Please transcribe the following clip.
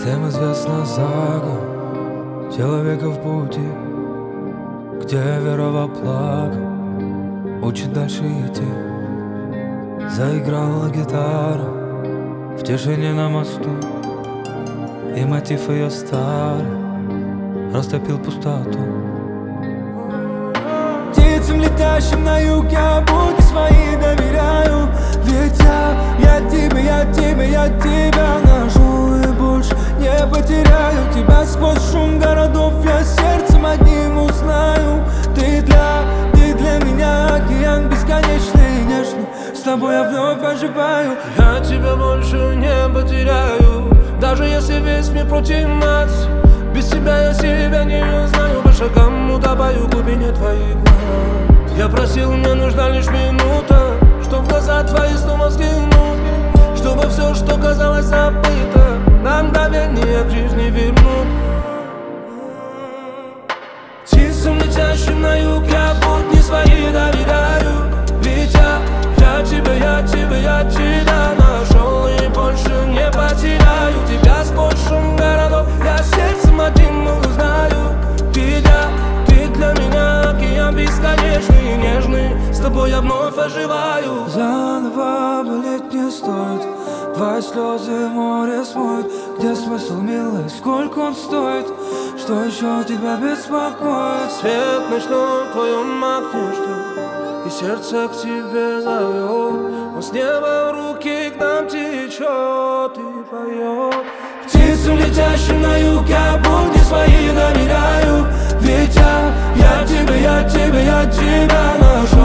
Всем известна сага человека в пути, где вера во благо учит дальше идти. Заиграла гитара в тишине на мосту, и мотив ее старый растопил пустоту. Птицам, летящим на юг, я будни свои доверяю. Ведь я тебя нашел и больше не потеряю. Тебя сквозь шум городов я сердцем одним узнаю. Ты для меня океан бесконечный и нежный. С тобой я вновь оживаю. Я тебя больше не потеряю, даже если весь мир против нас. Без тебя я себя не узнаю, по шагам утопаю в глубине твоих глаз. Я просил, мне нужна лишь минута, чтоб в глаза твои снова взглянуть, чтобы все, что казалось забыто, на мгновение к жизни вернуть. Птицам, летящим на юг, я будни свои доверяю. Ведь я тебя нашел и больше не потеряю. Тебя сквозь шум городов я сердцем одним узнаю. Ты для меня океан бесконечный и нежный. С тобой я вновь оживаю. Заново болеть не стоит, твои слезы море смоет. Где смысл, милый, сколько он стоит? Что еще тебя беспокоит? Свет ночной в твоем окне ждет, и сердце к тебе зовет. Он с неба в руки к нам течет и поет. Птицам, летящим на юг, я будни свои доверяю. Ведь я тебя нашел